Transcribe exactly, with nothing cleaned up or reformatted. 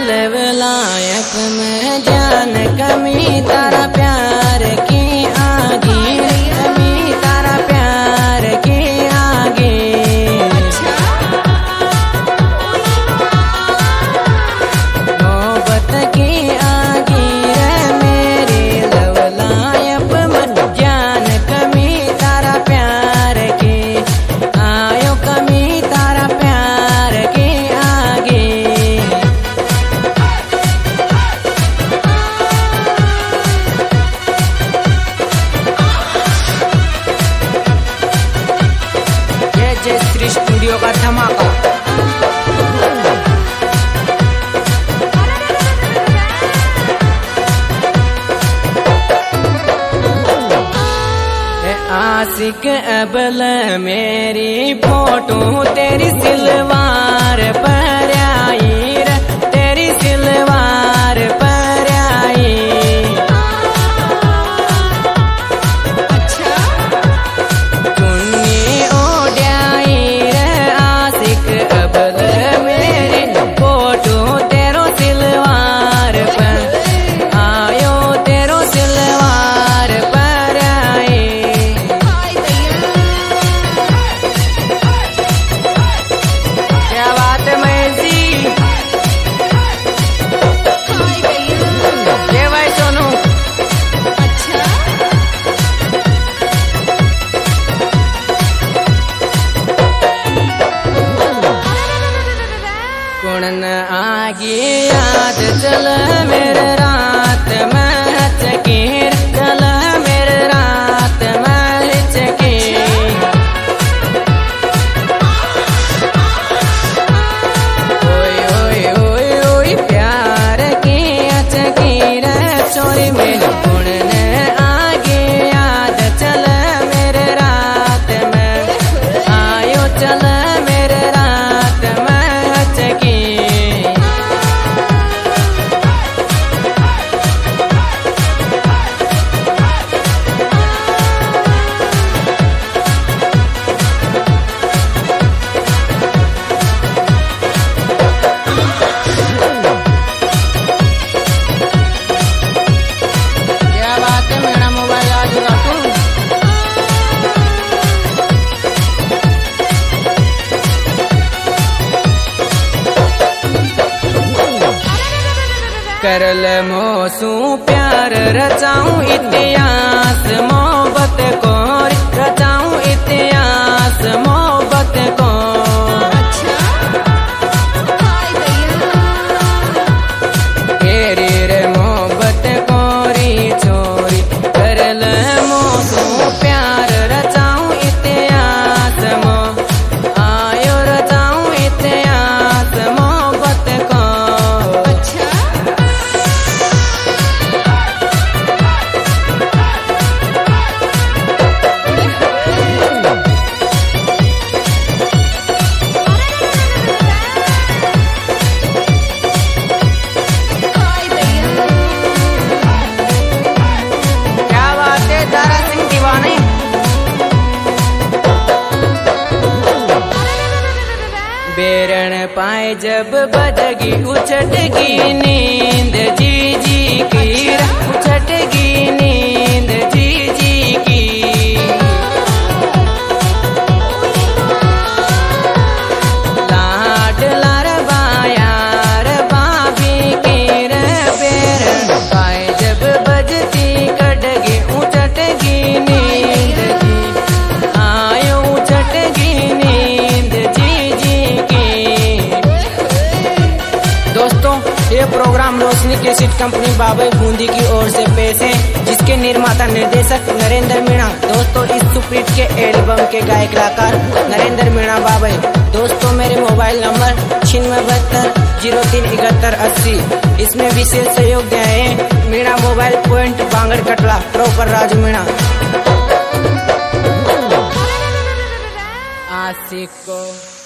दिल विलायक में जान कमी तारा प्यार की आगे, कमी तारा प्यार की आगे। मोहब्बत की आगे रे मेरी लवलायक में जान कमी तारा प्यार की, आयो कमी तारा प्यार की आगे। जय श्री स्टूडियो का धमाका। आशिक अबल मेरी फोटो तेरी सिलवार पर आई रे, तेरी सिलवार पर आई। चुन्नी ओढ़ाई रे आशिक अबल मेरी फोटो तेरो सिलवार पर आयो, तेरो सिलवार पर आई। क्या बात है मैसी, ये भाई सोनू। कुणन आगे याद चल मेरे रात में चकीर, चल मेरे रात में चकीर। ओए ओए ओए ओए प्यार की चकीर चोरी में। कुणन आगे याद चल मेरे रात में, आयो चल मेरे रात में चकीर। क्या बात है, मेरा मोबाइल आज रखूं। करल मोसू प्यार रचाऊं इतिहास मोहब्बत को, रचाऊं इतिहास मोहब्बत को। तेरी रे मोहब्बत कोरी छोरी, करल मोसू प्यार रचाऊं इतिहास मो, आयो रचाऊं इतिहास मोहब्बत को। क्या बात है दारा सिंह दीवाने। बेरण पाए जब बजगी उछटगी नींद जी जी की, उछटगी नींद जी जी की। लाड लार बायार बाबी की रे बेरण पाए जब बजती कटगी उछटगी नींद जी, आयो उछटगी नींद जी जी की। दोस्तों ये प्रोग्राम रोशनी कैसेट कंपनी बाबई बूंदी की ओर से पेश है, जिसके निर्माता निर्देशक नरेंद्र मीणा। दोस्तों इस सुप्रीत के एल्बम के गायक कलाकार नरेंद्र मीणा बाबई। दोस्तों मेरे मोबाइल नंबर छिन्नवे बहत्तर जीरो तीन इकहत्तर अस्सी, इसमें विशेष सहयोग दिए हैं मीणा मोबाइल पॉइंट बांगड़ कटला, प्रॉपर राजू मीणा। आशिक को